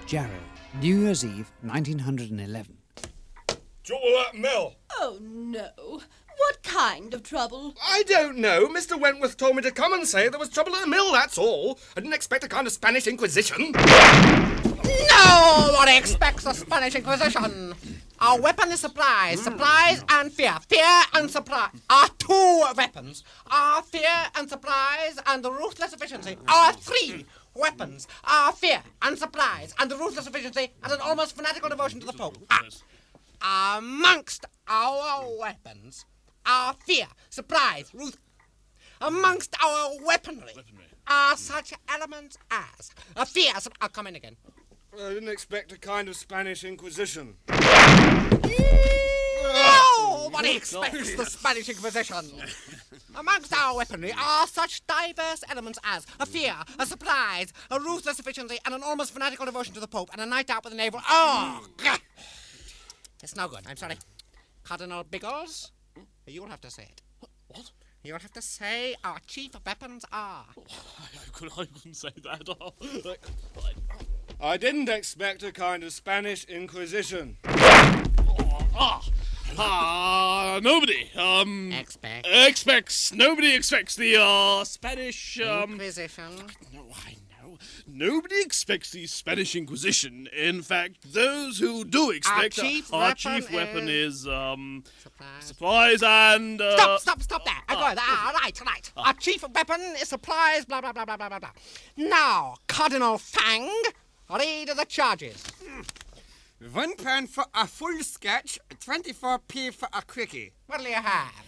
Jarrow, New Year's Eve, 1911. Trouble at mill. Oh, no. What kind of trouble? I don't know. Mr. Wentworth told me to come and say there was trouble at the mill, that's all. I didn't expect a kind of Spanish Inquisition. Nobody expects the Spanish Inquisition. Our weapon is supplies. Supplies and fear. Fear and supply are two weapons. Our fear and supplies and the ruthless efficiency are three weapons. Our fear and supplies and the ruthless efficiency and an almost fanatical devotion to the Pope. Amongst our weapons are fear, supplies, amongst our weaponry are such elements as fear. I'll come in again. I didn't expect a kind of Spanish Inquisition. Nobody expects the Spanish Inquisition. Amongst our weaponry are such diverse elements as a fear, a supplies, a ruthless efficiency, and an almost fanatical devotion to the Pope, and a night out with a naval. Oh, God. It's no good. I'm sorry. Cardinal Biggles, you'll have to say it. What? You'll have to say our chief weapons are. I couldn't say that. I didn't expect a kind of Spanish Inquisition. Nobody, nobody expects the, Spanish, Inquisition. No, I know. Nobody expects the Spanish Inquisition. In fact, those who do expect... Our chief weapon is, Supplies. supplies and, Stop there. Right. Our chief weapon is supplies, blah, blah, blah, blah, blah, blah, blah. Now, Cardinal Fang, read the charges. £1 for a full sketch, 24p for a quickie. What'll you have?